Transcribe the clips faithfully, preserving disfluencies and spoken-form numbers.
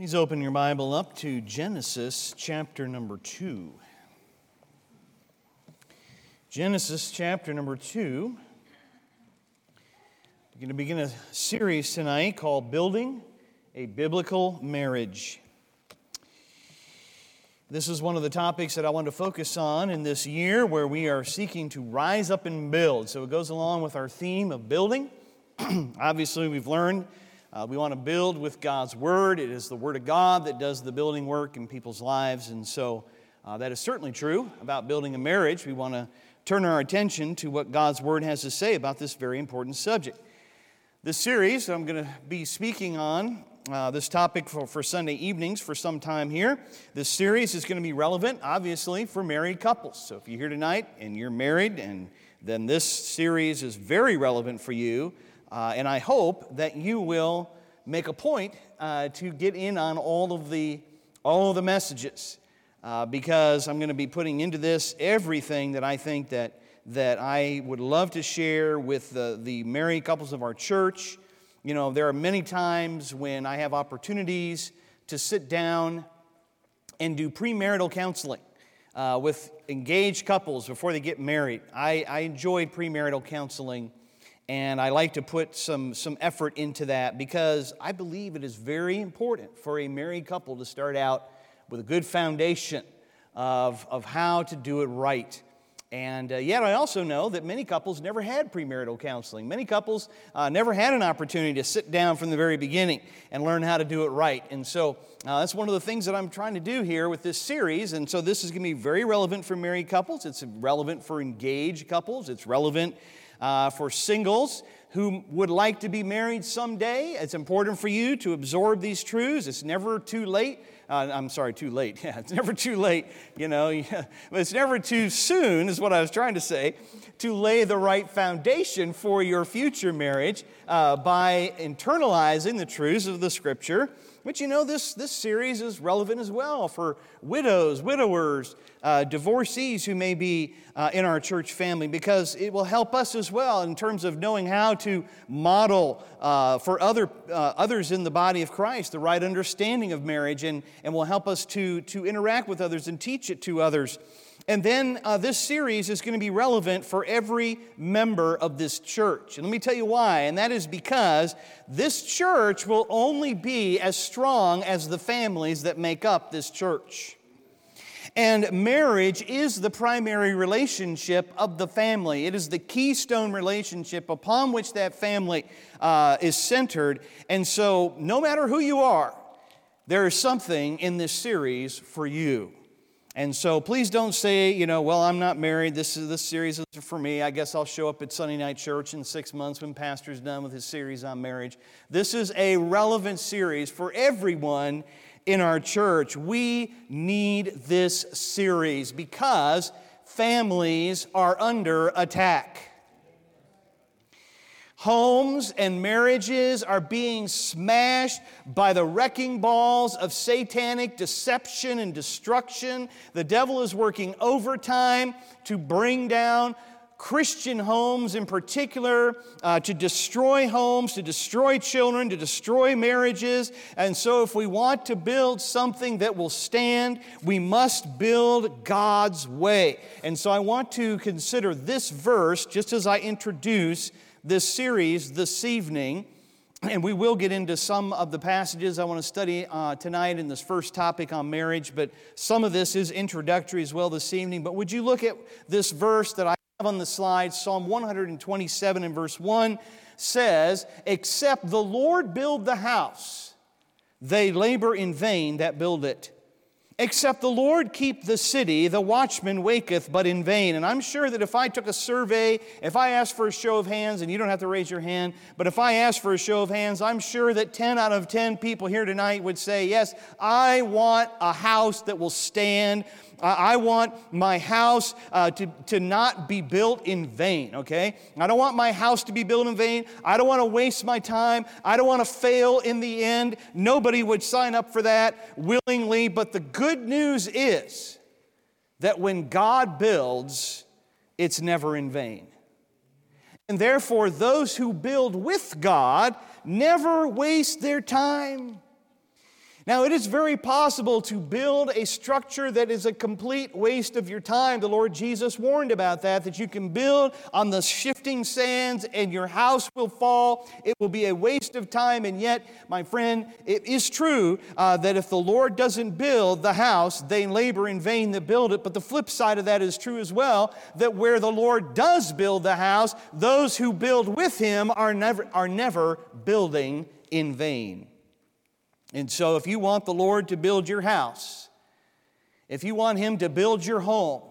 Please open your Bible up to Genesis chapter number two. Genesis chapter number two. We're going to begin a series tonight called Building a Biblical Marriage. This is one of the topics that I want to focus on in this year where we are seeking to rise up and build. So it goes along with our theme of building. Obviously, we've learned Uh, we want to build with God's Word. It is the Word of God that does the building work in people's lives. And so uh, that is certainly true about building a marriage. We want to turn our attention to what God's Word has to say about this very important subject. This series I'm going to be speaking on, uh, this topic for, for Sunday evenings for some time here. This series is going to be relevant, obviously, for married couples. So if you're here tonight and you're married, and then this series is very relevant for you. Uh, and I hope that you will make a point uh, to get in on all of the all of the messages, uh, because I'm going to be putting into this everything that I think that that I would love to share with the, the married couples of our church. You know, there are many times when I have opportunities to sit down and do premarital counseling uh, with engaged couples before they get married. I, I enjoy premarital counseling. And I like to put some, some effort into that because I believe it is very important for a married couple to start out with a good foundation of, of how to do it right. And uh, yet I also know that many couples never had premarital counseling. Many couples uh, never had an opportunity to sit down from the very beginning and learn how to do it right. And so uh, that's one of the things that I'm trying to do here with this series. And so this is going to be very relevant for married couples. It's relevant for engaged couples. It's relevant Uh, for singles who would like to be married someday. It's important for you to absorb these truths. It's never too late. Uh, I'm sorry, too late. Yeah, it's never too late, you know. Yeah. But it's never too soon, is what I was trying to say, to lay the right foundation for your future marriage uh, by internalizing the truths of the Scripture. But you know, this, this series is relevant as well for widows, widowers, uh, divorcees who may be uh, in our church family, because it will help us as well in terms of knowing how to model uh, for other uh, others in the body of Christ the right understanding of marriage, and, and will help us to, to interact with others and teach it to others. And then uh, this series is going to be relevant for every member of this church. And let me tell you why. And that is because this church will only be as strong as the families that make up this church. And marriage is the primary relationship of the family. It is the keystone relationship upon which that family uh, is centered. And so no matter who you are, there is something in this series for you. And so please don't say, you know, well, I'm not married. This is this series is for me. I guess I'll show up at Sunday night church in six months when Pastor's done with his series on marriage. This is a relevant series for everyone in our church. We need this series because families are under attack. Homes and marriages are being smashed by the wrecking balls of satanic deception and destruction. The devil is working overtime to bring down Christian homes in particular, uh, to destroy homes, to destroy children, to destroy marriages. And so if we want to build something that will stand, we must build God's way. And so I want to consider this verse just as I introduce this series this evening, and we will get into some of the passages I want to study uh, tonight in this first topic on marriage, but some of this is introductory as well this evening. But would you look at this verse that I have on the slide? Psalm one twenty-seven and verse one says, "Except the Lord build the house, they labor in vain that build it. Except the Lord keep the city, the watchman waketh but in vain." And I'm sure that if I took a survey, if I asked for a show of hands, and you don't have to raise your hand, but if I asked for a show of hands, I'm sure that ten out of ten people here tonight would say, yes, I want a house that will stand. I want my house uh, to, to not be built in vain, okay? I don't want my house to be built in vain. I don't want to waste my time. I don't want to fail in the end. Nobody would sign up for that willingly. But the good news is that when God builds, it's never in vain. And therefore, those who build with God never waste their time. Now, it is very possible to build a structure that is a complete waste of your time. The Lord Jesus warned about that, that you can build on the shifting sands and your house will fall. It will be a waste of time. And yet, my friend, it is true uh, that if the Lord doesn't build the house, they labor in vain that build it. But the flip side of that is true as well, that where the Lord does build the house, those who build with Him are never, are never building in vain. And so if you want the Lord to build your house, if you want Him to build your home,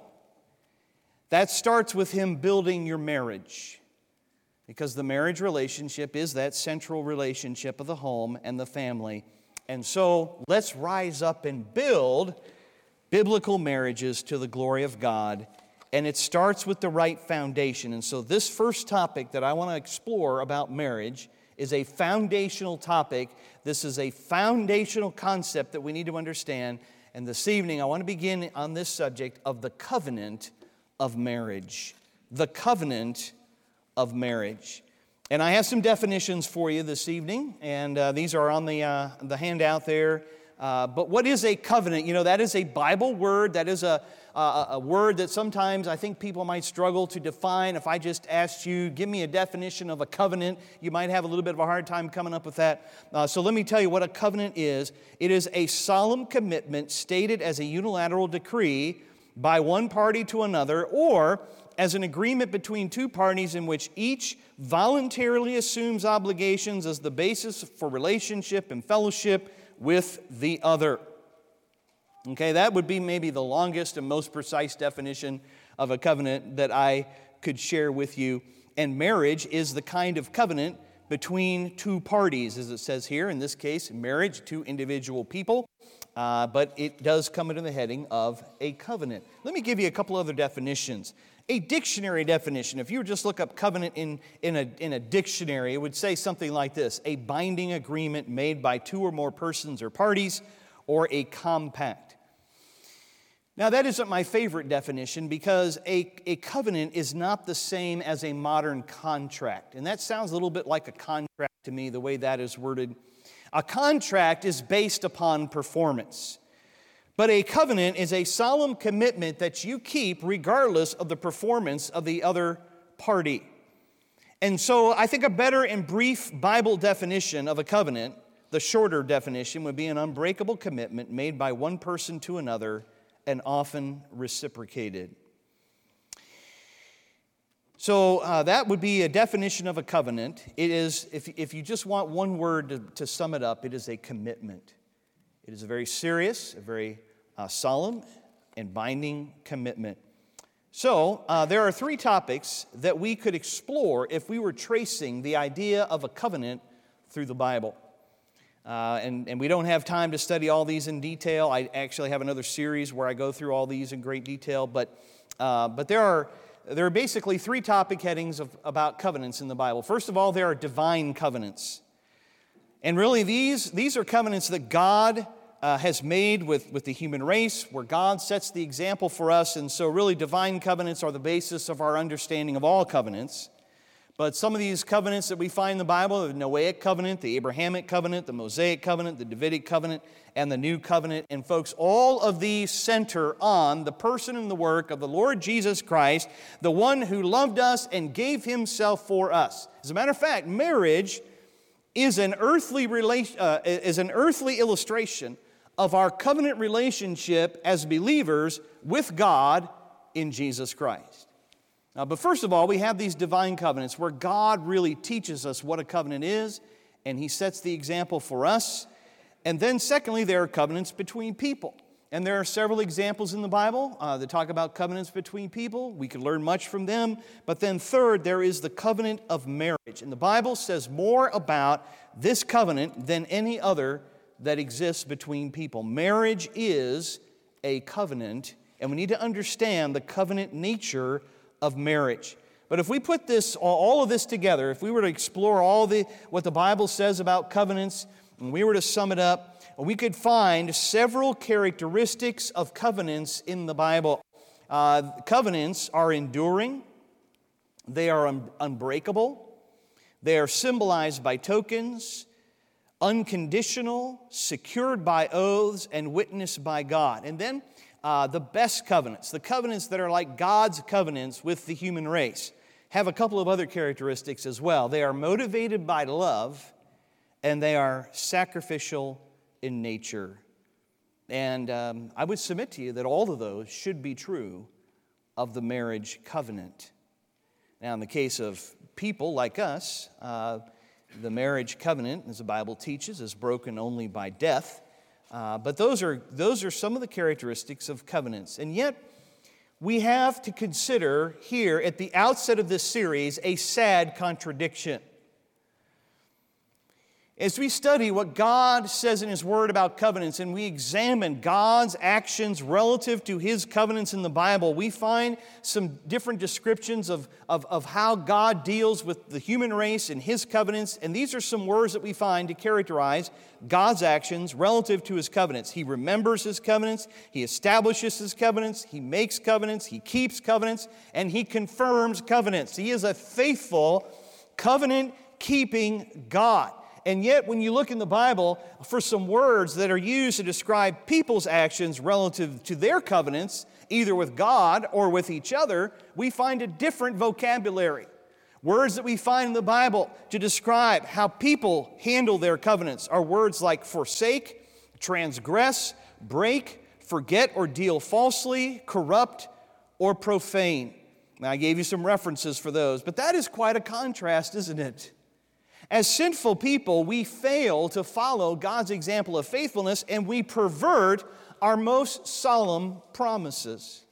that starts with Him building your marriage. Because the marriage relationship is that central relationship of the home and the family. And so let's rise up and build biblical marriages to the glory of God. And it starts with the right foundation. And so this first topic that I want to explore about marriage is a foundational topic. This is a foundational concept that we need to understand. And this evening, I want to begin on this subject of the covenant of marriage. The covenant of marriage. And I have some definitions for you this evening, and uh, these are on the, uh, the handout there. Uh, but what is a covenant? You know, that is a Bible word. That is a, a, a word that sometimes I think people might struggle to define. If I just asked you, give me a definition of a covenant, you might have a little bit of a hard time coming up with that. Uh, so let me tell you what a covenant is. It is a solemn commitment stated as a unilateral decree by one party to another, or as an agreement between two parties in which each voluntarily assumes obligations as the basis for relationship and fellowship with the other. Okay, that would be maybe the longest and most precise definition of a covenant that I could share with you. And marriage is the kind of covenant between two parties, as it says here. In this case, marriage, two individual people. Uh, but it does come under the heading of a covenant. Let me give you a couple other definitions. A dictionary definition, if you were just look up covenant in, in, a, in a dictionary, it would say something like this: a binding agreement made by two or more persons or parties, or a compact. Now, that isn't my favorite definition, because a, a covenant is not the same as a modern contract. And that sounds a little bit like a contract to me, the way that is worded. A contract is based upon performance. But a covenant is a solemn commitment that you keep regardless of the performance of the other party. And so I think a better and brief Bible definition of a covenant, the shorter definition, would be an unbreakable commitment made by one person to another and often reciprocated. So uh, that would be a definition of a covenant. It is, if, if you just want one word to, to sum it up, it is a commitment. It is a very serious, a very uh, solemn and binding commitment. So uh, there are three topics that we could explore if we were tracing the idea of a covenant through the Bible. Uh, and, and we don't have time to study all these in detail. I actually have another series where I go through all these in great detail. But, uh, but there are there are basically three topic headings of, about covenants in the Bible. First of all, there are divine covenants. And really, these, these are covenants that God uh, has made with, with the human race, where God sets the example for us. And so really, divine covenants are the basis of our understanding of all covenants. But some of these covenants that we find in the Bible, the Noahic covenant, the Abrahamic covenant, the Mosaic covenant, the Davidic covenant, and the New covenant. And folks, all of these center on the person and the work of the Lord Jesus Christ, the one who loved us and gave Himself for us. As a matter of fact, marriage is an earthly relation, uh, is an earthly illustration of our covenant relationship as believers with God in Jesus Christ. Uh, but first of all, we have these divine covenants where God really teaches us what a covenant is, and He sets the example for us. And then secondly, there are covenants between people. And there are several examples in the Bible uh, that talk about covenants between people. We can learn much from them. But then third, there is the covenant of marriage. And the Bible says more about this covenant than any other that exists between people. Marriage is a covenant, and we need to understand the covenant nature of marriage. But if we put this, all of this together, if we were to explore all the what the Bible says about covenants, and we were to sum it up, we could find several characteristics of covenants in the Bible. Uh, covenants are enduring, they are un- unbreakable, they are symbolized by tokens, unconditional, secured by oaths, and witnessed by God. And then uh, the best covenants, the covenants that are like God's covenants with the human race, have a couple of other characteristics as well. They are motivated by love, and they are sacrificial in nature. And um, I would submit to you that all of those should be true of the marriage covenant. Now, in the case of people like us, uh, the marriage covenant, as the Bible teaches, is broken only by death. Uh, but those are, those are some of the characteristics of covenants. And yet, we have to consider here at the outset of this series a sad contradiction. As we study what God says in His Word about covenants and we examine God's actions relative to His covenants in the Bible, we find some different descriptions of, of, of how God deals with the human race and His covenants. And these are some words that we find to characterize God's actions relative to His covenants. He remembers His covenants, He establishes His covenants, He makes covenants, He keeps covenants, and He confirms covenants. He is a faithful, covenant-keeping God. And yet, when you look in the Bible for some words that are used to describe people's actions relative to their covenants, either with God or with each other, we find a different vocabulary. Words that we find in the Bible to describe how people handle their covenants are words like forsake, transgress, break, forget or deal falsely, corrupt, or profane. Now, I gave you some references for those, but that is quite a contrast, isn't it? As sinful people, we fail to follow God's example of faithfulness, and we pervert our most solemn promises.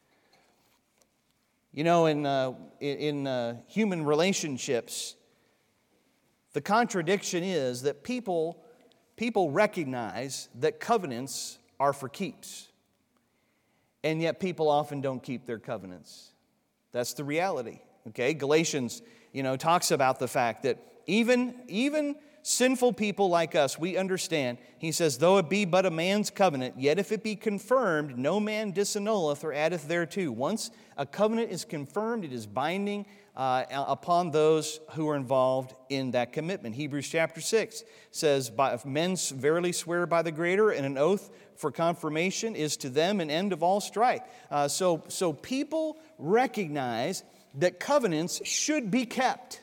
You know, in, uh, in uh, human relationships, the contradiction is that people, people recognize that covenants are for keeps, and yet people often don't keep their covenants. That's the reality, okay? Galatians, you know, talks about the fact that Even, even sinful people like us, we understand. He says, though it be but a man's covenant, yet if it be confirmed, no man disannulleth or addeth thereto. Once a covenant is confirmed, it is binding uh, upon those who are involved in that commitment. Hebrews chapter six says, if men verily swear by the greater, and an oath for confirmation is to them an end of all strife. Uh, so, so people recognize that covenants should be kept.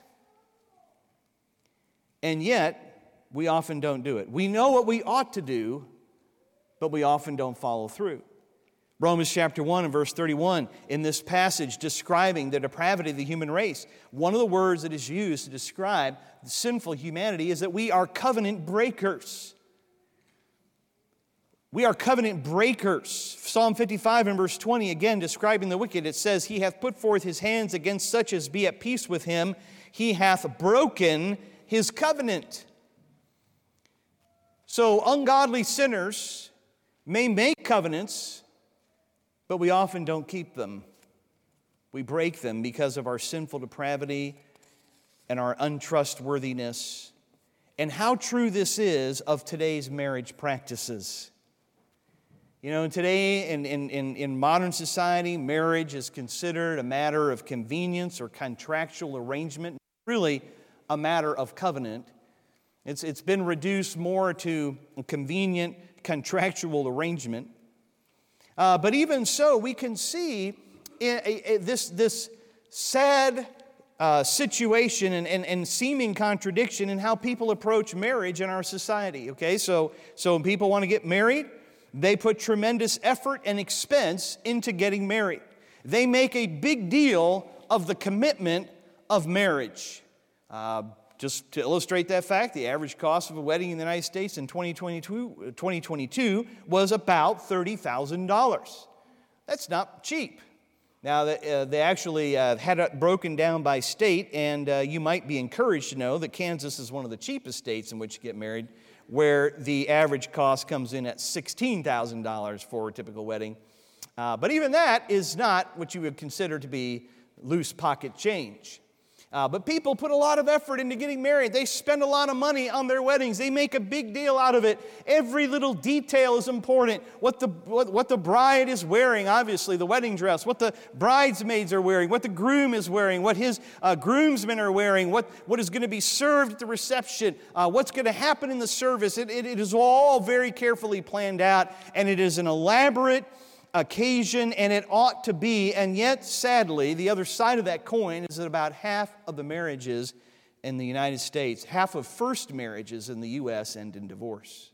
And yet, we often don't do it. We know what we ought to do, but we often don't follow through. Romans chapter one and verse thirty-one, in this passage describing the depravity of the human race, one of the words that is used to describe the sinful humanity is that we are covenant breakers. We are covenant breakers. Psalm fifty-five and verse twenty, again describing the wicked, it says, He hath put forth His hands against such as be at peace with Him. He hath broken His covenant. So ungodly sinners may make covenants, but we often don't keep them. We break them because of our sinful depravity and our untrustworthiness. And how true this is of today's marriage practices. You know, today in, in, in, in modern society, marriage is considered a matter of convenience or contractual arrangement. Really, a matter of covenant. It's, it's been reduced more to a convenient contractual arrangement. Uh, but even so, we can see in, a, a, this, this sad uh, situation and, and, and seeming contradiction in how people approach marriage in our society. Okay, so, so when people want to get married, they put tremendous effort and expense into getting married. They make a big deal of the commitment of marriage. Uh, just to illustrate that fact, the average cost of a wedding in the United States in twenty twenty-two, twenty twenty-two was about thirty thousand dollars. That's not cheap. Now, uh, they actually uh, had it broken down by state, and uh, you might be encouraged to know that Kansas is one of the cheapest states in which to get married, where the average cost comes in at sixteen thousand dollars for a typical wedding. Uh, but even that is not what you would consider to be loose pocket change. Uh, but people put a lot of effort into getting married. They spend a lot of money on their weddings. They make a big deal out of it. Every little detail is important. What the, what, what the bride is wearing, obviously, the wedding dress. What the bridesmaids are wearing. What the groom is wearing. What his uh, groomsmen are wearing. What, what is going to be served at the reception. Uh, what's going to happen in the service. It, it, it is all very carefully planned out. And it is an elaborate occasion, and it ought to be, and yet, sadly, the other side of that coin is that about half of the marriages in the United States, half of first marriages in the U S end in divorce.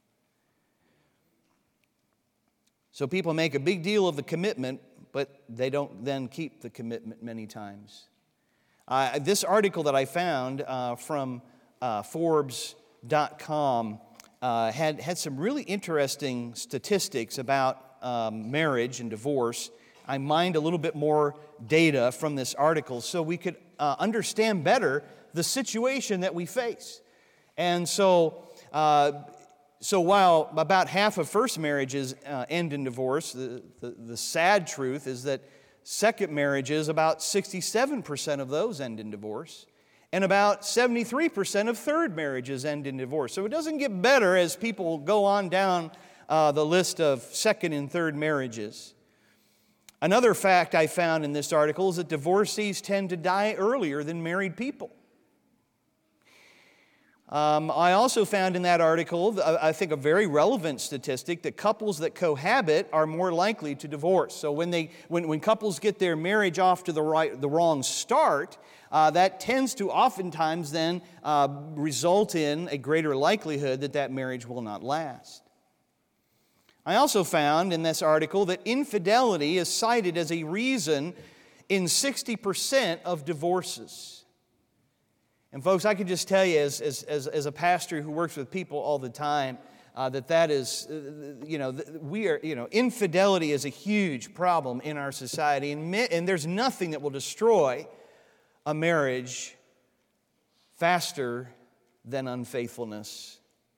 So people make a big deal of the commitment, but they don't then keep the commitment many times. Uh, this article that I found uh, from uh, Forbes dot com uh, had, had some really interesting statistics about Um, marriage and divorce. I mined a little bit more data from this article so we could uh, understand better the situation that we face. And so, uh, so while about half of first marriages uh, end in divorce, the, the, the sad truth is that second marriages, about sixty-seven percent of those end in divorce, and about seventy-three percent of third marriages end in divorce. So it doesn't get better as people go on down Uh, the list of second and third marriages. Another fact I found in this article is that divorcees tend to die earlier than married people. Um, I also found in that article, I think a very relevant statistic, that couples that cohabit are more likely to divorce. So when they, when, when couples get their marriage off to the right, the wrong start, uh, that tends to oftentimes then uh, result in a greater likelihood that that marriage will not last. I also found in this article that infidelity is cited as a reason in sixty percent of divorces. And folks, I could just tell you as, as, as, as a pastor who works with people all the time, uh, that that is, uh, you know, we are, you know, infidelity is a huge problem in our society. And, and there's nothing that will destroy a marriage faster than unfaithfulness.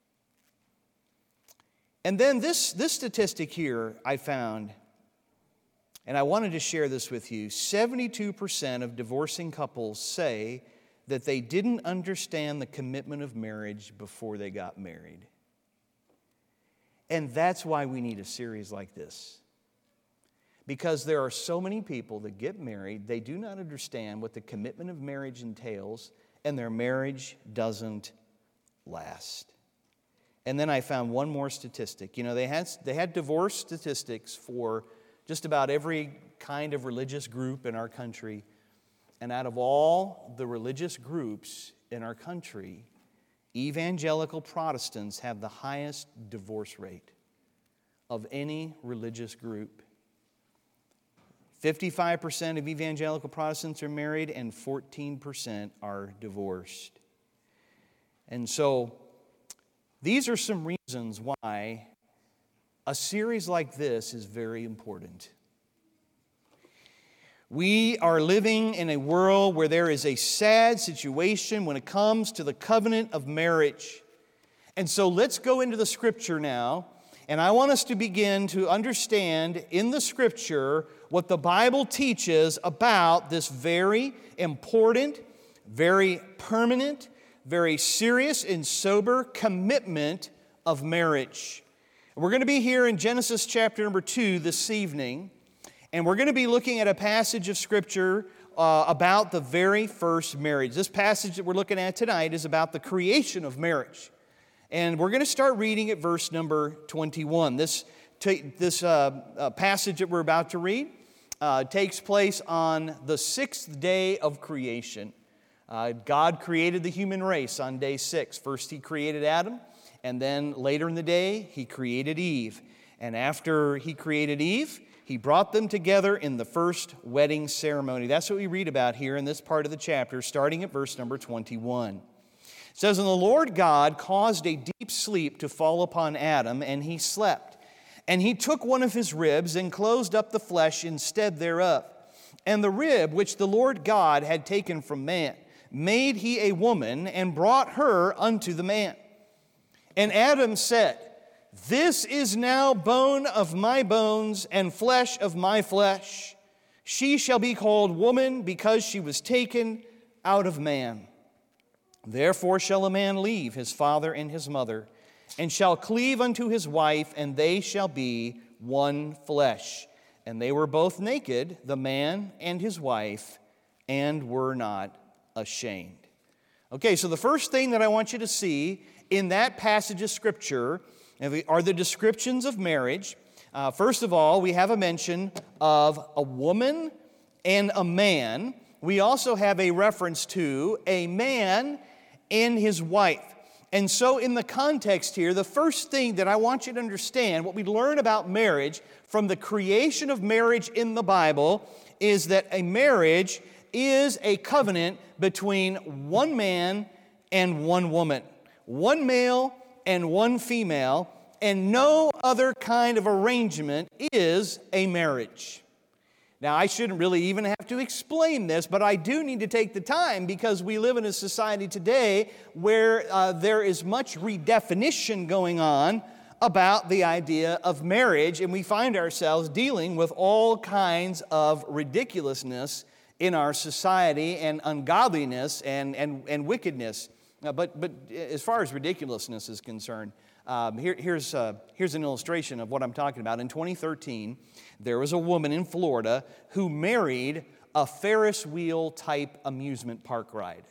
And then this, this statistic here I found, and I wanted to share this with you. seventy-two percent of divorcing couples say that they didn't understand the commitment of marriage before they got married. And that's why we need a series like this. Because there are so many people that get married, they do not understand what the commitment of marriage entails, and their marriage doesn't last. And then I found one more statistic. You know, they had, they had divorce statistics for just about every kind of religious group in our country. And out of all the religious groups in our country, evangelical Protestants have the highest divorce rate of any religious group. fifty-five percent of evangelical Protestants are married and fourteen percent are divorced. And so, these are some reasons why a series like this is very important. We are living in a world where there is a sad situation when it comes to the covenant of marriage. And so let's go into the Scripture now, and I want us to begin to understand in the Scripture what the Bible teaches about this very important, very permanent, very serious and sober commitment of marriage. We're going to be here in Genesis chapter number two this evening, and we're going to be looking at a passage of Scripture uh, about the very first marriage. This passage that we're looking at tonight is about the creation of marriage. And we're going to start reading at verse number twenty-one. This, t- this uh, uh, passage that we're about to read uh, takes place on the sixth day of creation. Uh, God created the human race on day six. First He created Adam, and then later in the day He created Eve. And after He created Eve, He brought them together in the first wedding ceremony. That's what we read about here in this part of the chapter, starting at verse number twenty-one. It says, "And the Lord God caused a deep sleep to fall upon Adam, and he slept. And He took one of his ribs and closed up the flesh instead thereof. And the rib which the Lord God had taken from man, made He a woman, and brought her unto the man. And Adam said, This is now bone of my bones, and flesh of my flesh. She shall be called woman, because she was taken out of man. Therefore shall a man leave his father and his mother, and shall cleave unto his wife, and they shall be one flesh. And they were both naked, the man and his wife, and were not ashamed. Okay, so the first thing that I want you to see in that passage of Scripture are the descriptions of marriage. Uh, first of all, we have a mention of a woman and a man. We also have a reference to a man and his wife. And so in the context here, the first thing that I want you to understand, what we learn about marriage from the creation of marriage in the Bible, is that a marriage is a covenant between one man and one woman, one male and one female, and no other kind of arrangement is a marriage. Now, I shouldn't really even have to explain this, but I do need to take the time because we live in a society today where uh, there is much redefinition going on about the idea of marriage, and we find ourselves dealing with all kinds of ridiculousness in our society and ungodliness and, and, and wickedness. Uh, but, but as far as ridiculousness is concerned, Um, here, here's, uh, here's an illustration of what I'm talking about. In twenty thirteen, there was a woman in Florida who married a Ferris wheel type amusement park ride.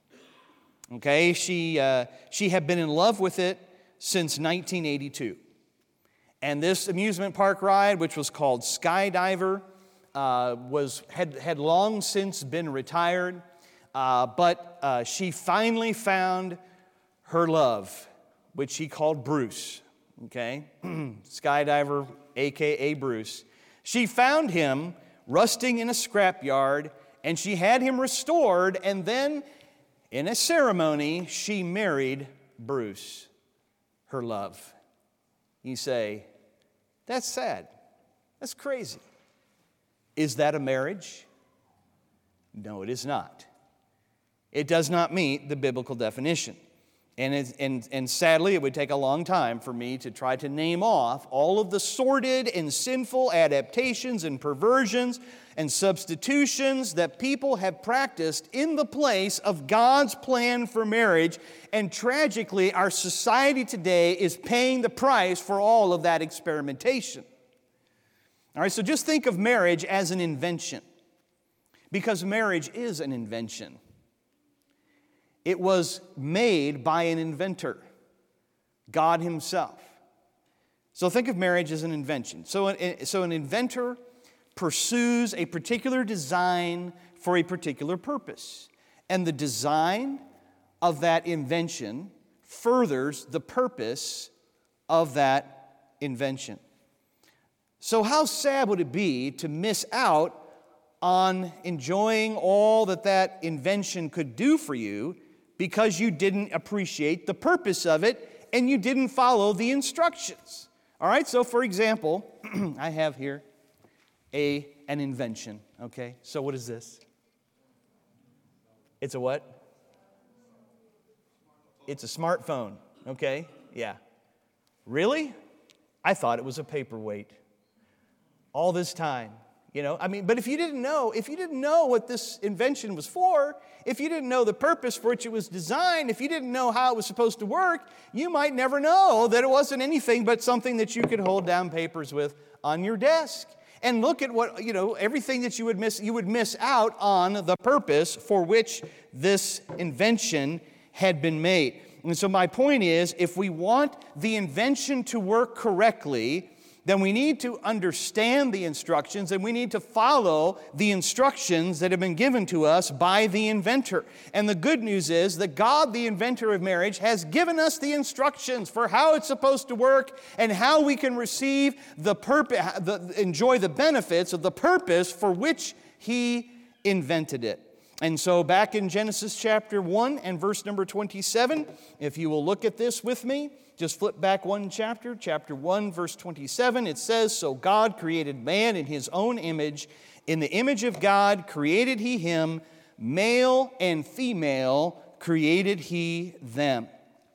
Okay, she, uh, she had been in love with it since nineteen eighty-two. And this amusement park ride, which was called Skydiver, uh, was, had, had long since been retired, uh, but uh, she finally found her love, which she called Bruce, okay? Skydiver, a k a. Bruce. She found him rusting in a scrapyard, and she had him restored, and then in a ceremony, she married Bruce, her love. You say, that's sad. That's crazy. Is that a marriage? No, it is not. It does not meet the biblical definition. And, it, and, and sadly, it would take a long time for me to try to name off all of the sordid and sinful adaptations and perversions and substitutions that people have practiced in the place of God's plan for marriage. And tragically, our society today is paying the price for all of that experimentation. All right, so just think of marriage as an invention, because marriage is an invention. It was made by an inventor, God Himself. So think of marriage as an invention. So an, so an inventor pursues a particular design for a particular purpose. And the design of that invention furthers the purpose of that invention. So how sad would it be to miss out on enjoying all that that invention could do for you because you didn't appreciate the purpose of it and you didn't follow the instructions? All right, so for example, I have here a, an invention, okay? So what is this? It's a what? It's a smartphone, okay? Yeah. Really? I thought it was a paperweight. All this time. You know, I mean, but if you didn't know, if you didn't know what this invention was for, if you didn't know the purpose for which it was designed, if you didn't know how it was supposed to work, you might never know that it wasn't anything but something that you could hold down papers with on your desk. And look at what, you know, everything that you would miss, you would miss out on the purpose for which this invention had been made. And so my point is, if we want the invention to work correctly, then we need to understand the instructions and we need to follow the instructions that have been given to us by the inventor. And the good news is that God, the inventor of marriage, has given us the instructions for how it's supposed to work and how we can receive the purpose, the, enjoy the benefits of the purpose for which He invented it. And so back in Genesis chapter one and verse number twenty-seven, if you will look at this with me, just flip back one chapter, chapter one, verse twenty-seven. It says, "So God created man in His own image. In the image of God created He him. Male and female created He them."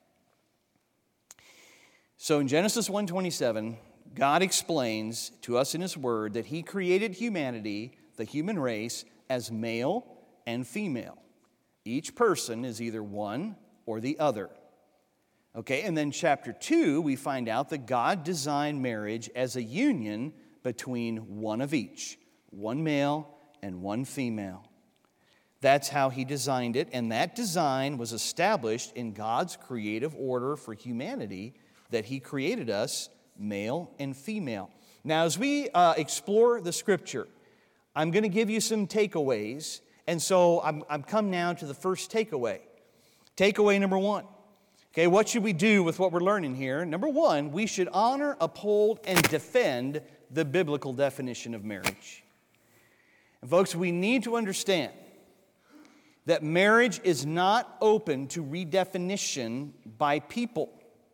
So in Genesis one twenty-seven, God explains to us in His Word that He created humanity, the human race, as male and female. Each person is either one or the other. Okay, and then chapter two, we find out that God designed marriage as a union between one of each, one male and one female. That's how he designed it, and that design was established in God's creative order for humanity, that he created us male and female. Now, as we uh, explore the Scripture, I'm going to give you some takeaways, and so I'm, I'm come now to the first takeaway. Takeaway number one. Okay, what should we do with what we're learning here? Number one, we should honor, uphold, and defend the biblical definition of marriage. And folks, we need to understand that marriage is not open to redefinition by people.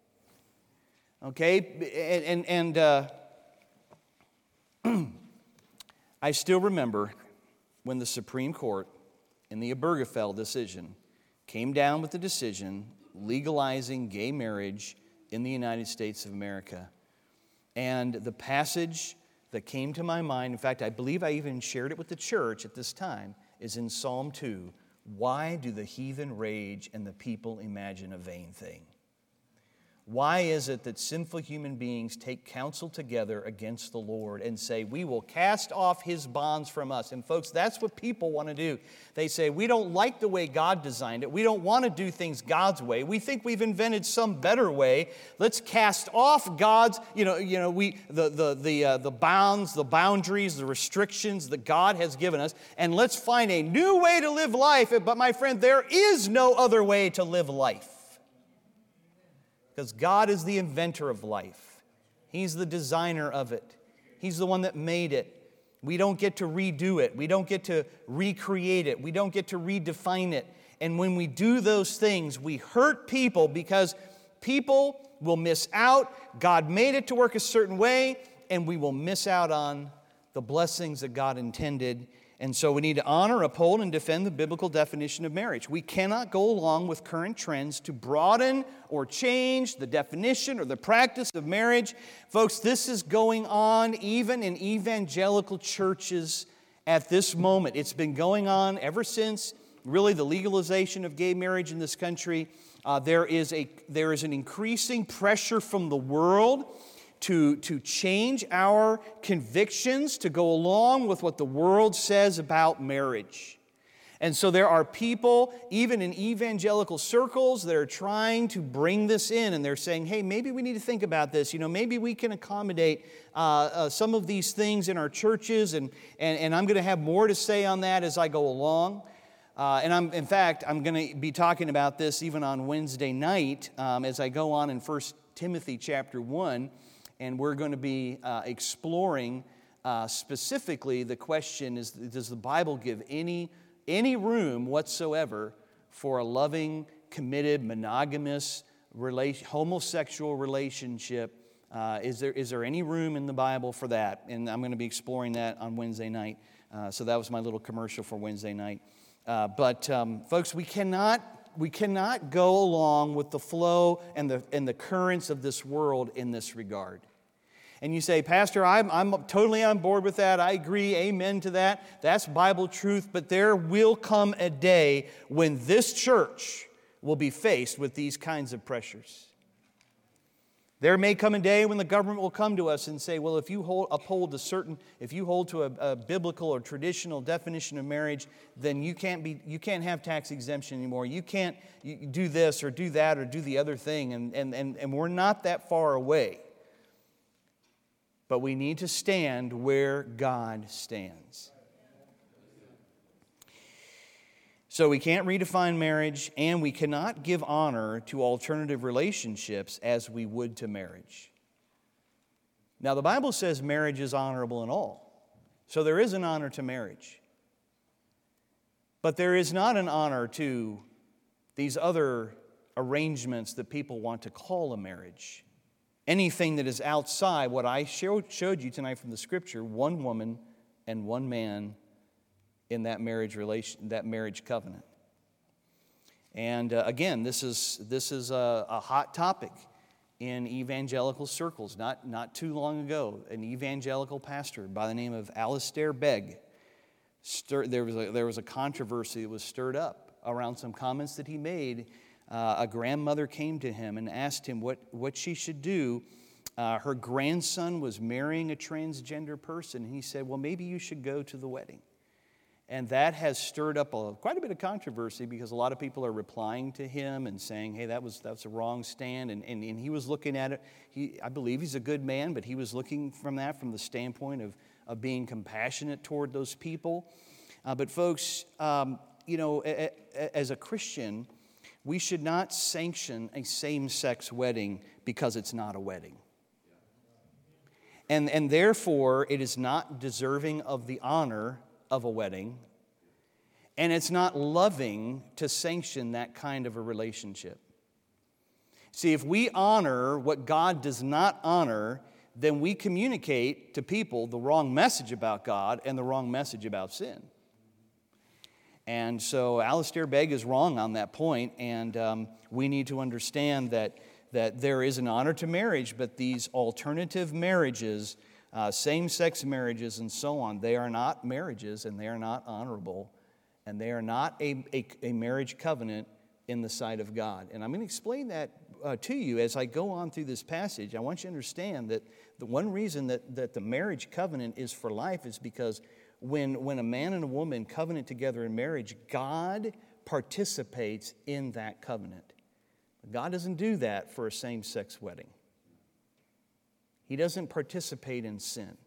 Okay, and, and, and uh, I still remember when the Supreme Court in the Obergefell decision came down with the decision legalizing gay marriage in the United States of America. And the passage that came to my mind, in fact, I believe I even shared it with the church at this time, is in Psalm two. Why do the heathen rage and the people imagine a vain thing? Why is it that sinful human beings take counsel together against the Lord and say, we will cast off his bonds from us? And folks, that's what people want to do. They say, we don't like the way God designed it. We don't want to do things God's way. We think we've invented some better way. Let's cast off God's, you know, you know, we the the the uh, the bounds, the boundaries, the restrictions that God has given us, and let's find a new way to live life. But my friend, there is no other way to live life. Because God is the inventor of life. He's the designer of it. He's the one that made it. We don't get to redo it. We don't get to recreate it. We don't get to redefine it. And when we do those things, we hurt people because people will miss out. God made it to work a certain way, and we will miss out on the blessings that God intended. And so we need to honor, uphold, and defend the biblical definition of marriage. We cannot go along with current trends to broaden or change the definition or the practice of marriage. Folks, this is going on even in evangelical churches at this moment. It's been going on ever since really the legalization of gay marriage in this country. Uh, there is a there is an increasing pressure from the world To, to change our convictions to go along with what the world says about marriage. And so there are people, even in evangelical circles, that are trying to bring this in, and they're saying, hey, maybe we need to think about this. You know, maybe we can accommodate uh, uh, some of these things in our churches, and, and, and I'm going to have more to say on that as I go along. Uh, and I'm, in fact, I'm going to be talking about this even on Wednesday night um, as I go on in First Timothy chapter one. And we're going to be uh, exploring uh, specifically the question is, does the Bible give any, any room whatsoever for a loving, committed, monogamous, relation, homosexual relationship? Uh, is there is there any room in the Bible for that? And I'm going to be exploring that on Wednesday night. Uh, so that was my little commercial for Wednesday night. Uh, but um, folks, we cannot we cannot go along with the flow and the and the currents of this world in this regard. And you say, Pastor, I'm, I'm totally on board with that. I agree. Amen to that. That's Bible truth. But there will come a day when this church will be faced with these kinds of pressures. There may come a day when the government will come to us and say, well, if you hold, uphold a certain, if you hold to a, a biblical or traditional definition of marriage, then you can't be, you can't have tax exemption anymore. You can't you do this or do that or do the other thing. And, and, and, and we're not that far away. But we need to stand where God stands. So we can't redefine marriage, and we cannot give honor to alternative relationships as we would to marriage. Now, the Bible says marriage is honorable in all. So there is an honor to marriage. But there is not an honor to these other arrangements that people want to call a marriage. Anything that is outside what I showed, showed you tonight from the Scripture, one woman and one man in that marriage relation, that marriage covenant. And uh, again, this is this is a, a hot topic in evangelical circles. Not not too long ago, an evangelical pastor by the name of Alistair Begg, stir, there was a, there was a controversy that was stirred up around some comments that he made. Uh, a grandmother came to him and asked him what, what she should do. Uh, her grandson was marrying a transgender person, and he said, well, maybe you should go to the wedding. And that has stirred up a, quite a bit of controversy because a lot of people are replying to him and saying, hey, that was that's a wrong stand. And, and, and he was looking at it. He, I believe he's a good man, but he was looking from that from the standpoint of, of being compassionate toward those people. Uh, but folks, um, you know, a, a, as a Christian, we should not sanction a same-sex wedding because it's not a wedding. And, and therefore, it is not deserving of the honor of a wedding, and it's not loving to sanction that kind of a relationship. See, if we honor what God does not honor, then we communicate to people the wrong message about God and the wrong message about sin. And so Alistair Begg is wrong on that point, and um, we need to understand that, that there is an honor to marriage, but these alternative marriages, Uh, same-sex marriages and so on, they are not marriages and they are not honorable, and they are not a, a, a marriage covenant in the sight of God. And I'm going to explain that uh, to you as I go on through this passage. I want you to understand that the one reason that, that the marriage covenant is for life is because when, when a man and a woman covenant together in marriage, God participates in that covenant. God doesn't do that for a same-sex wedding. He doesn't participate in sin.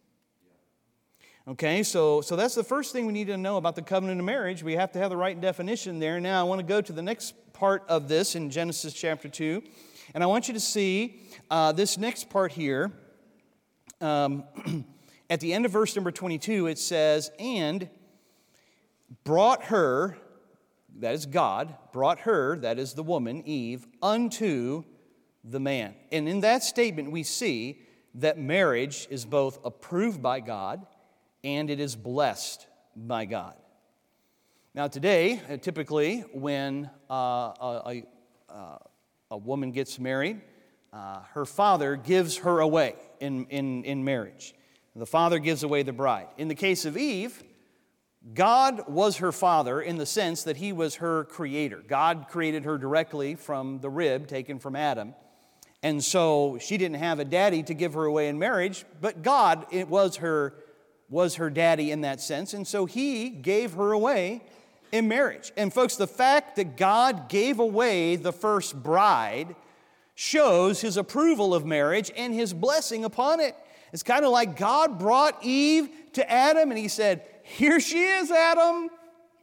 Okay, so, so that's the first thing we need to know about the covenant of marriage. We have to have the right definition there. Now, I want to go to the next part of this in Genesis chapter two. And I want you to see uh, this next part here. Um, at the end of verse number twenty-two, it says, and brought her, that is God, brought her, that is the woman, Eve, unto the man. And in that statement, we see that marriage is both approved by God and it is blessed by God. Now today, typically when uh, a, a, a woman gets married, uh, her father gives her away in, in, in marriage. The father gives away the bride. In the case of Eve, God was her father in the sense that he was her creator. God created her directly from the rib taken from Adam. And so she didn't have a daddy to give her away in marriage, but God, it was her, was her daddy in that sense. And so he gave her away in marriage. And folks, the fact that God gave away the first bride shows his approval of marriage and his blessing upon it. It's kind of like God brought Eve to Adam and he said, here she is, Adam.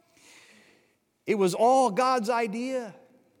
It was all God's idea.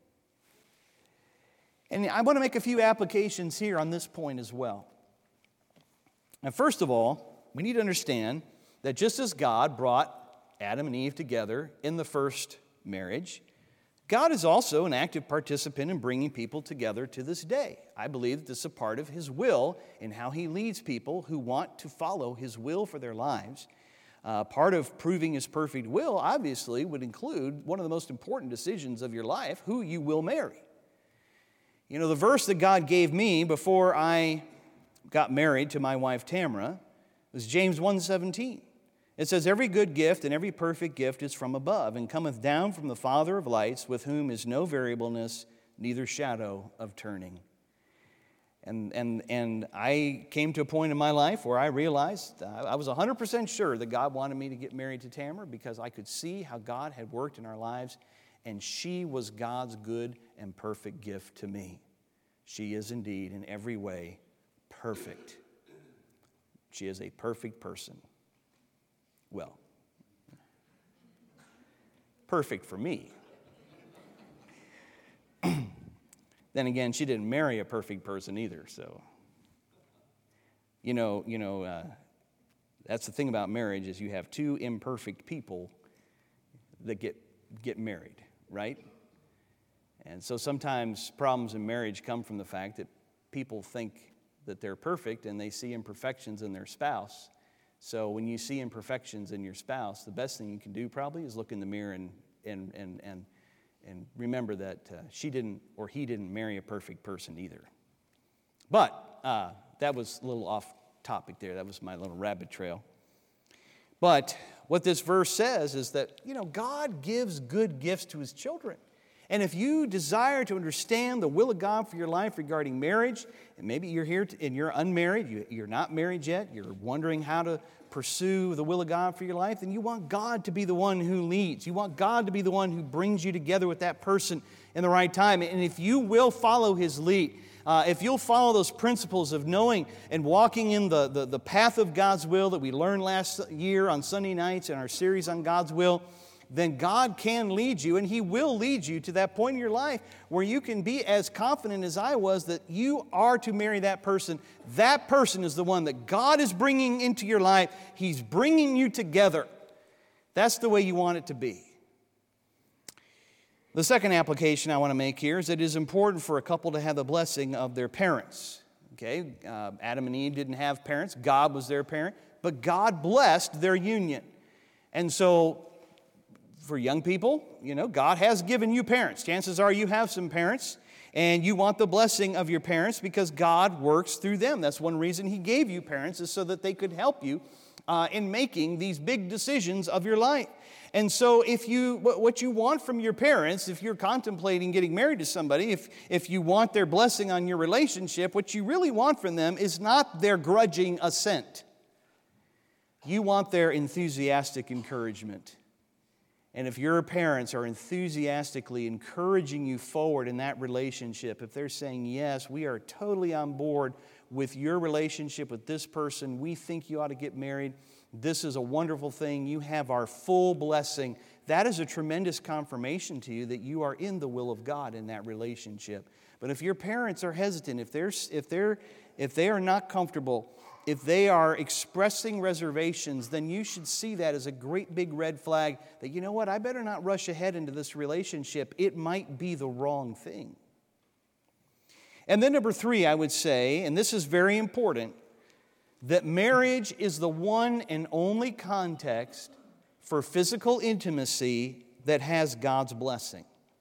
And I want to make a few applications here on this point as well. Now, first of all, we need to understand that just as God brought Adam and Eve together in the first marriage, God is also an active participant in bringing people together to this day. I believe that this is a part of his will in how he leads people who want to follow his will for their lives. Uh, part of proving his perfect will, obviously, would include one of the most important decisions of your life, who you will marry. You know, the verse that God gave me before I got married to my wife Tamara was James one seventeen. It says, every good gift and every perfect gift is from above, and cometh down from the Father of lights, with whom is no variableness, neither shadow of turning. And, and, and I came to a point in my life where I realized, I was one hundred percent sure that God wanted me to get married to Tamara because I could see how God had worked in our lives, and she was God's good and perfect gift to me. She is indeed in every way perfect. She is a perfect person. Well, perfect for me. Then again, she didn't marry a perfect person either, so. You know, you know, uh, that's the thing about marriage is you have two imperfect people that get get married, right? And so sometimes problems in marriage come from the fact that people think that they're perfect and they see imperfections in their spouse. So when you see imperfections in your spouse, the best thing you can do probably is look in the mirror and and and and, and remember that uh, she didn't or he didn't marry a perfect person either. But uh, that was a little off topic there. That was my little rabbit trail. But What this verse says is that, you know, God gives good gifts to His children. And if you desire to understand the will of God for your life regarding marriage, and maybe you're here and you're unmarried, you, you're not married yet, you're wondering how to pursue the will of God for your life, then you want God to be the one who leads. You want God to be the one who brings you together with that person in the right time. And if you will follow His lead, uh, if you'll follow those principles of knowing and walking in the, the, the path of God's will that we learned last year on Sunday nights in our series on God's will, then God can lead you, and He will lead you to that point in your life where you can be as confident as I was that you are to marry that person. That person is the one that God is bringing into your life. He's bringing you together. That's the way you want it to be. The second application I want to make here is that it is important for a couple to have the blessing of their parents. Okay, uh, Adam and Eve didn't have parents. God was their parent, but God blessed their union. And so, for young people, you know, God has given you parents. Chances are you have some parents, and you want the blessing of your parents because God works through them. That's one reason He gave you parents, is so that they could help you uh, in making these big decisions of your life. And so if you, what you want from your parents, if you're contemplating getting married to somebody, if, if you want their blessing on your relationship, what you really want from them is not their grudging assent. You want their enthusiastic encouragement. And if your parents are enthusiastically encouraging you forward in that relationship, if they're saying, yes, we are totally on board with your relationship with this person, we think you ought to get married, this is a wonderful thing, you have our full blessing, that is a tremendous confirmation to you that you are in the will of God in that relationship. But if your parents are hesitant, if they're, if they're, if they are not comfortable, if they are expressing reservations, then you should see that as a great big red flag that, you know what, I better not rush ahead into this relationship. It might be the wrong thing. And then number three, I would say, and this is very important, that marriage is the one and only context for physical intimacy that has God's blessing.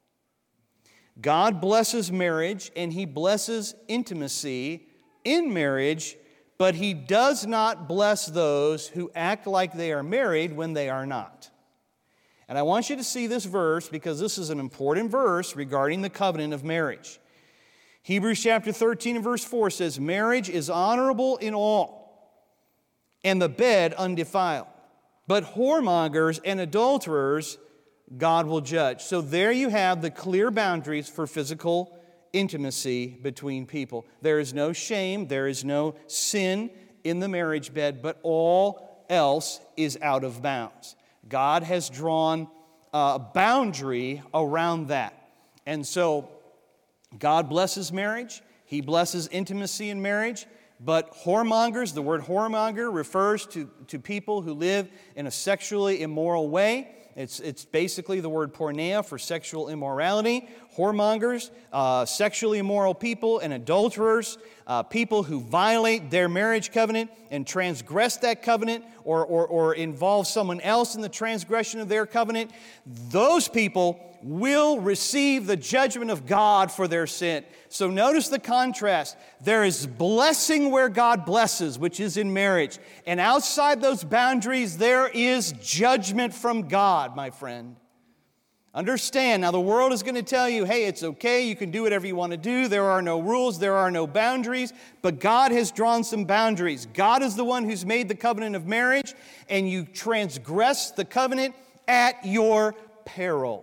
God blesses marriage, and He blesses intimacy in marriage, but He does not bless those who act like they are married when they are not. And I want you to see this verse because this is an important verse regarding the covenant of marriage. Hebrews chapter thirteen and verse four says, marriage is honorable in all, and the bed undefiled. But whoremongers and adulterers God will judge. So there you have the clear boundaries for physical intimacy between people. There is no shame, there is no sin in the marriage bed, but all else is out of bounds. God has drawn a boundary around that. And so God blesses marriage, He blesses intimacy in marriage, but whoremongers, the word whoremonger refers to, to people who live in a sexually immoral way. It's, it's basically the word porneia for sexual immorality. Whoremongers, uh, sexually immoral people, and adulterers, uh, people who violate their marriage covenant and transgress that covenant or, or, or involve someone else in the transgression of their covenant, those people will receive the judgment of God for their sin. So notice the contrast. There is blessing where God blesses, which is in marriage. And outside those boundaries, there is judgment from God, my friend. Understand, now the world is going to tell you, hey, it's okay, you can do whatever you want to do, there are no rules, there are no boundaries, but God has drawn some boundaries. God is the one who's made the covenant of marriage, and you transgress the covenant at your peril.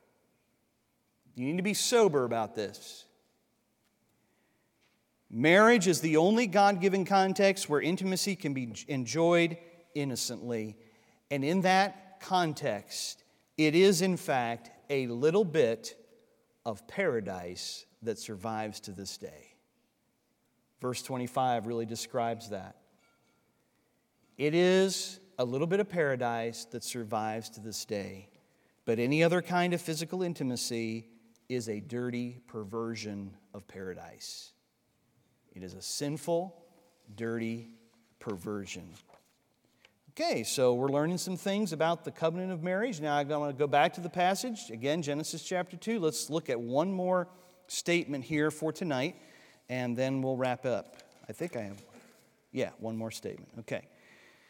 You need to be sober about this. Marriage is the only God-given context where intimacy can be enjoyed innocently. And in that context, it is, in fact, a little bit of paradise that survives to this day. Verse twenty-five really describes that. It is a little bit of paradise that survives to this day. But any other kind of physical intimacy is a dirty perversion of paradise. It is a sinful, dirty perversion. Okay, so we're learning some things about the covenant of marriage. Now I'm going to go back to the passage. Again, Genesis chapter two. Let's look at one more statement here for tonight, and then we'll wrap up. I think I have, yeah, one more statement. Okay.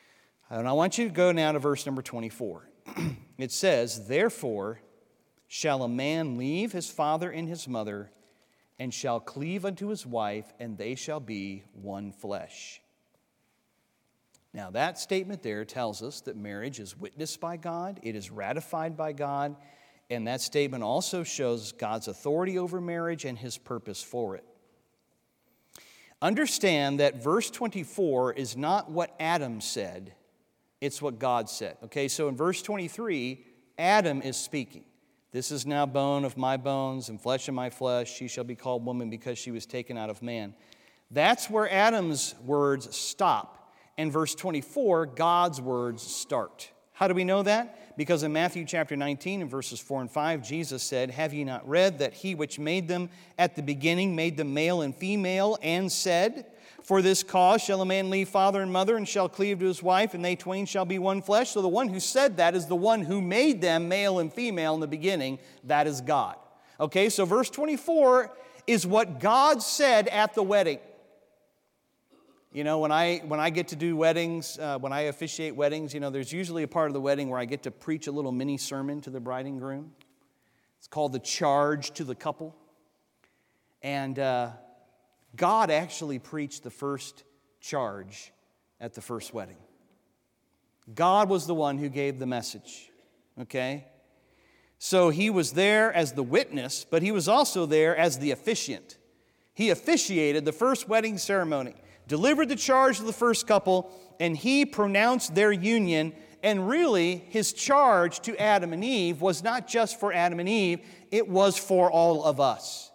And I want you to go now to verse number twenty-four. It says, "Therefore shall a man leave his father and his mother, and shall cleave unto his wife, and they shall be one flesh." Now that statement there tells us that marriage is witnessed by God, it is ratified by God, and that statement also shows God's authority over marriage and His purpose for it. Understand that verse twenty-four is not what Adam said, it's what God said. Okay, so in verse twenty-three, Adam is speaking. "This is now bone of my bones and flesh of my flesh. She shall be called woman because she was taken out of man." That's where Adam's words stop. And verse twenty-four, God's words start. How do we know that? Because in Matthew chapter nineteen, in verses four and five, Jesus said, "Have ye not read that He which made them at the beginning made them male and female, and said, For this cause shall a man leave father and mother, and shall cleave to his wife, and they twain shall be one flesh." So the one who said that is the one who made them male and female in the beginning. That is God. Okay, so verse twenty-four is what God said at the wedding. You know, when I when I get to do weddings, uh, when I officiate weddings, you know, there's usually a part of the wedding where I get to preach a little mini sermon to the bride and groom. It's called the charge to the couple. And uh, God actually preached the first charge at the first wedding. God was the one who gave the message, okay? So He was there as the witness, but He was also there as the officiant. He officiated the first wedding ceremony, delivered the charge to the first couple, and He pronounced their union. And really, His charge to Adam and Eve was not just for Adam and Eve, it was for all of us.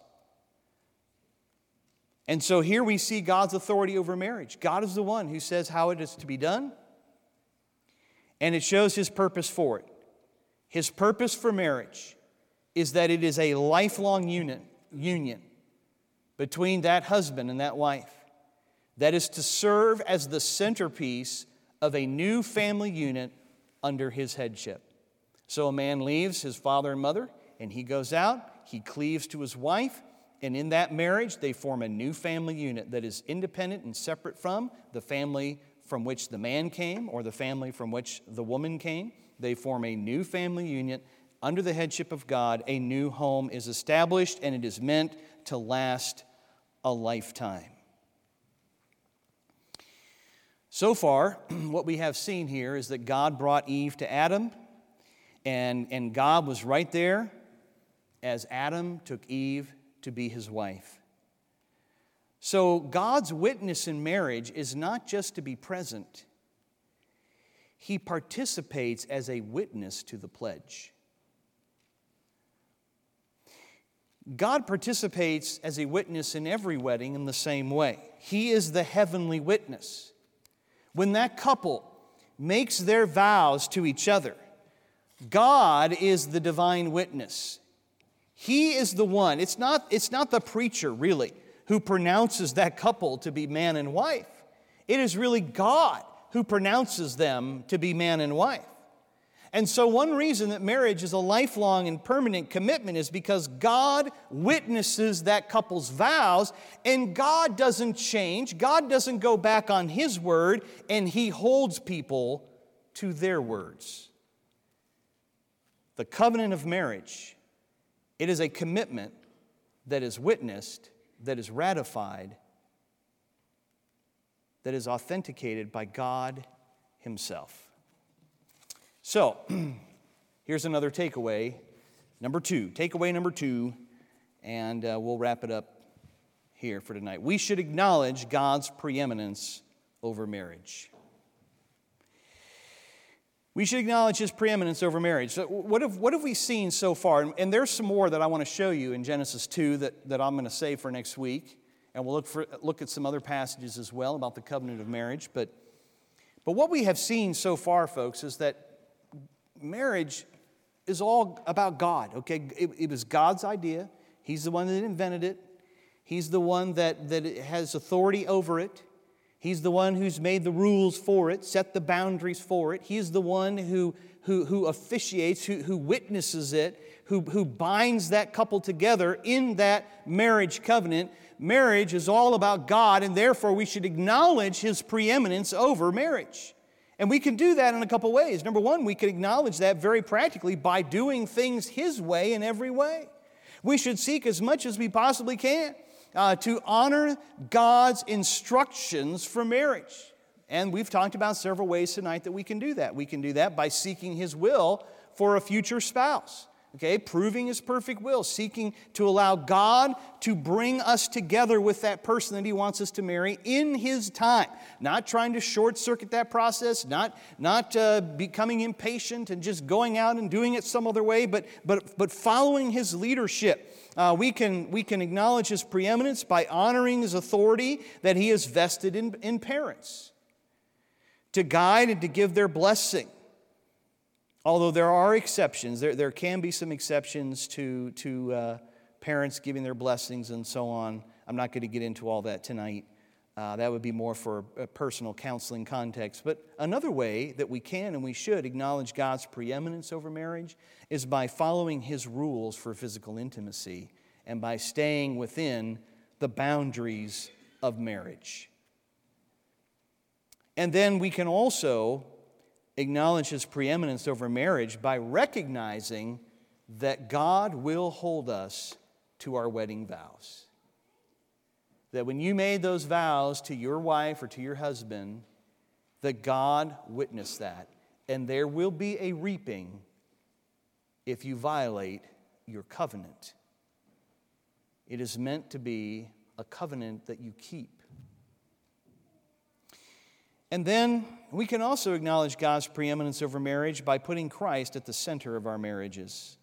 And so here we see God's authority over marriage. God is the one who says how it is to be done, and it shows His purpose for it. His purpose for marriage is that it is a lifelong union, union between that husband and that wife that is to serve as the centerpiece of a new family unit under His headship. So a man leaves his father and mother, and he goes out, he cleaves to his wife, and in that marriage, they form a new family unit that is independent and separate from the family from which the man came or the family from which the woman came. They form a new family unit under the headship of God. A new home is established, and it is meant to last a lifetime. So far, what we have seen here is that God brought Eve to Adam, and, and God was right there as Adam took Eve to be his wife. So God's witness in marriage is not just to be present. He participates as a witness to the pledge. God participates as a witness in every wedding in the same way. He is the heavenly witness. When that couple makes their vows to each other, God is the divine witness. He is the one. It's not, it's not the preacher, really, who pronounces that couple to be man and wife. It is really God who pronounces them to be man and wife. And so one reason that marriage is a lifelong and permanent commitment is because God witnesses that couple's vows, and God doesn't change. God doesn't go back on His word, and He holds people to their words. The covenant of marriage, it is a commitment that is witnessed, that is ratified, that is authenticated by God Himself. So, here's another takeaway, number two. Takeaway number two, and uh, we'll wrap it up here for tonight. We should acknowledge God's preeminence over marriage. We should acknowledge His preeminence over marriage. So what have, what have we seen so far? And, and there's some more that I want to show you in Genesis two that, that I'm going to save for next week. And we'll look, for, look at some other passages as well about the covenant of marriage. But, but what we have seen so far, folks, is that marriage is all about God, okay? It, it was God's idea. He's the one that invented it. He's the one that, that has authority over it. He's the one who's made the rules for it, set the boundaries for it. He's the one who, who, who officiates, who, who witnesses it, who, who binds that couple together in that marriage covenant. Marriage is all about God, and therefore we should acknowledge His preeminence over marriage. And we can do that in a couple ways. Number one, we can acknowledge that very practically by doing things His way in every way. We should seek as much as we possibly can uh, to honor God's instructions for marriage. And we've talked about several ways tonight that we can do that. We can do that by seeking His will for a future spouse. Okay, proving His perfect will, seeking to allow God to bring us together with that person that He wants us to marry in His time. Not trying to short-circuit that process, not, not uh, becoming impatient and just going out and doing it some other way, but, but, but following His leadership. Uh, we can, we can acknowledge His preeminence by honoring His authority that He has vested in, in parents, to guide and to give their blessing. Although there are exceptions, there, there can be some exceptions to, to uh, parents giving their blessings and so on. I'm not going to get into all that tonight. Uh, that would be more for a personal counseling context. But another way that we can and we should acknowledge God's preeminence over marriage is by following His rules for physical intimacy and by staying within the boundaries of marriage. And then we can also acknowledge His preeminence over marriage by recognizing that God will hold us to our wedding vows. That when you made those vows to your wife or to your husband, that God witnessed that. And there will be a reaping if you violate your covenant. It is meant to be a covenant that you keep. And then we can also acknowledge God's preeminence over marriage by putting Christ at the center of our marriages.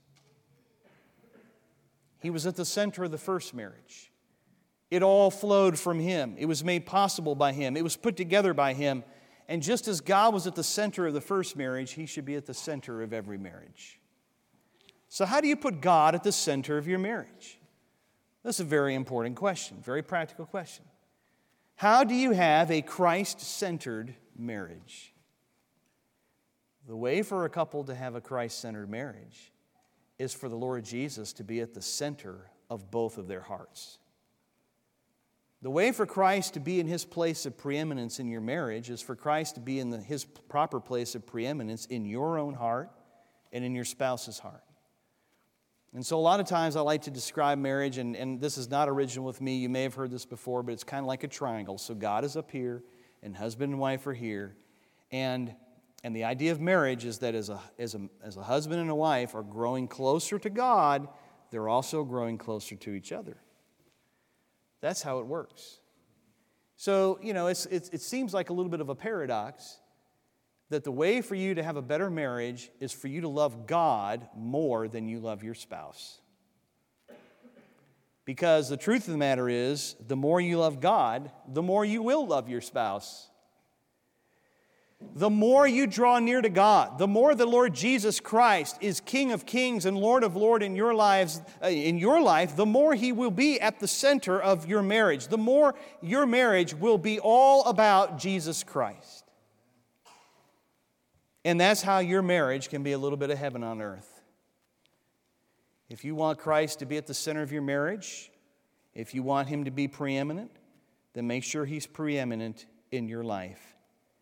He was at the center of the first marriage. It all flowed from Him. It was made possible by Him. It was put together by Him. And just as God was at the center of the first marriage, He should be at the center of every marriage. So how do you put God at the center of your marriage? That's a very important question, very practical question. How do you have a Christ-centered marriage? The way for a couple to have a Christ-centered marriage is for the Lord Jesus to be at the center of both of their hearts. The way for Christ to be in His place of preeminence in your marriage is for Christ to be in the, His proper place of preeminence in your own heart and in your spouse's heart. And so a lot of times I like to describe marriage, and, and this is not original with me. You may have heard this before, but it's kind of like a triangle. So God is up here, and husband and wife are here. And, and the idea of marriage is that as a, as, a, as a husband and a wife are growing closer to God, they're also growing closer to each other. That's how it works. So, you know, it's, it's, it seems like a little bit of a paradox that the way for you to have a better marriage is for you to love God more than you love your spouse. Because the truth of the matter is, the more you love God, the more you will love your spouse. The more you draw near to God, the more the Lord Jesus Christ is King of Kings and Lord of Lords in your lives, uh, in your life, the more He will be at the center of your marriage. The more your marriage will be all about Jesus Christ. And that's how your marriage can be a little bit of heaven on earth. If you want Christ to be at the center of your marriage, if you want Him to be preeminent, then make sure He's preeminent in your life.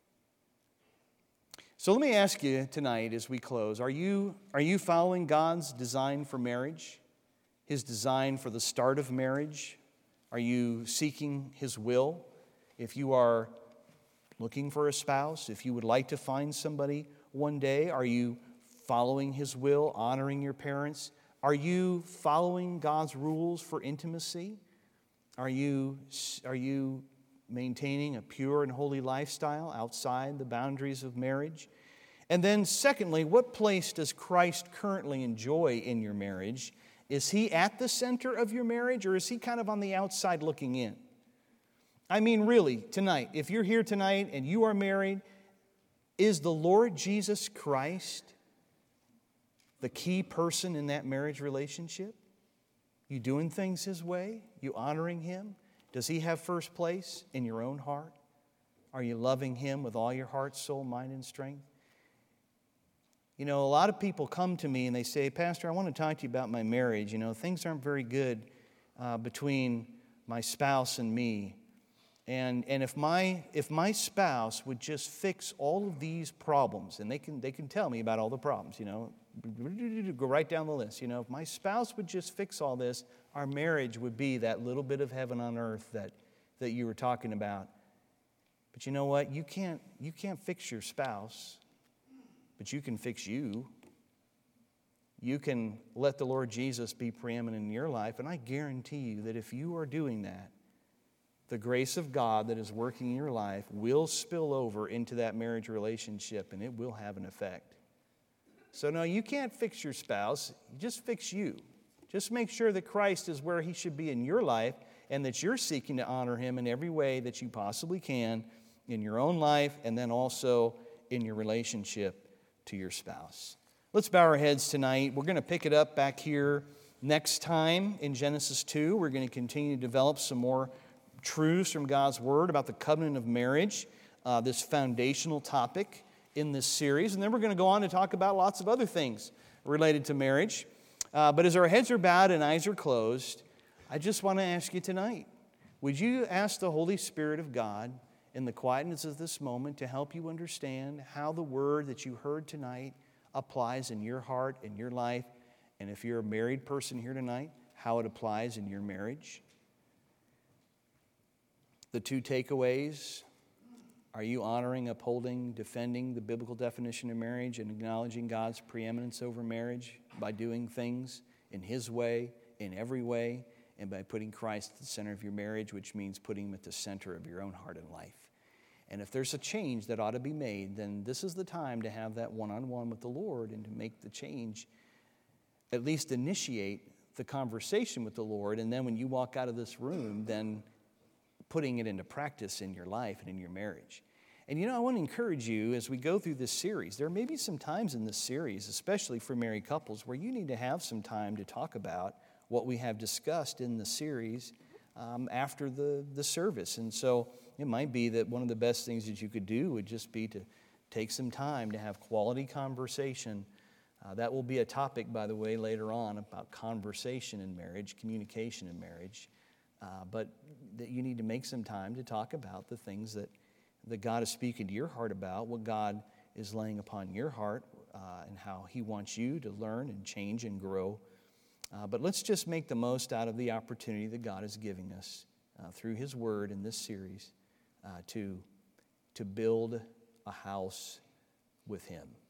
So let me ask you tonight as we close, are you, are you following God's design for marriage? His design for the start of marriage? Are you seeking His will? If you are looking for a spouse, if you would like to find somebody one day, are you following His will, honoring your parents? Are you following God's rules for intimacy? Are you, are you maintaining a pure and holy lifestyle outside the boundaries of marriage? And then secondly, what place does Christ currently enjoy in your marriage? Is He at the center of your marriage, or is He kind of on the outside looking in? I mean, really, tonight, if you're here tonight and you are married, is the Lord Jesus Christ the key person in that marriage relationship? You doing things His way? You honoring Him? Does He have first place in your own heart? Are you loving Him with all your heart, soul, mind, and strength? You know, a lot of people come to me and they say, Pastor, I want to talk to you about my marriage. You know, things aren't very good uh, between my spouse and me. And, and if my if my spouse would just fix all of these problems, and they can they can tell me about all the problems, you know, go right down the list. You know, if my spouse would just fix all this, our marriage would be that little bit of heaven on earth that, that you were talking about. But you know what? You can't you can't fix your spouse, but you can fix you. You can let the Lord Jesus be preeminent in your life, and I guarantee you that if you are doing that, the grace of God that is working in your life will spill over into that marriage relationship, and it will have an effect. So no, you can't fix your spouse. Just fix you. Just make sure that Christ is where He should be in your life, and that you're seeking to honor Him in every way that you possibly can in your own life, and then also in your relationship to your spouse. Let's bow our heads tonight. We're going to pick it up back here next time in Genesis two. We're going to continue to develop some more truths from God's Word about the covenant of marriage, uh, this foundational topic in this series. And then we're going to go on to talk about lots of other things related to marriage. Uh, but as our heads are bowed and eyes are closed, I just want to ask you tonight, would you ask the Holy Spirit of God in the quietness of this moment to help you understand how the Word that you heard tonight applies in your heart, in your life, and if you're a married person here tonight, how it applies in your marriage? The two takeaways: are you honoring, upholding, defending the biblical definition of marriage and acknowledging God's preeminence over marriage by doing things in His way, in every way, and by putting Christ at the center of your marriage, which means putting Him at the center of your own heart and life? And if there's a change that ought to be made, then this is the time to have that one-on-one with the Lord and to make the change, at least initiate the conversation with the Lord, and then when you walk out of this room, then putting it into practice in your life and in your marriage. And you know, I want to encourage you as we go through this series, there may be some times in this series, especially for married couples, where you need to have some time to talk about what we have discussed in the series um, after the, the service. And so it might be that one of the best things that you could do would just be to take some time to have quality conversation. Uh, that will be a topic, by the way, later on about conversation in marriage, communication in marriage. Uh, but that you need to make some time to talk about the things that, that God is speaking to your heart about, what God is laying upon your heart, uh, and how He wants you to learn and change and grow. Uh, but let's just make the most out of the opportunity that God is giving us uh, through His Word in this series uh, to, to build a house with Him.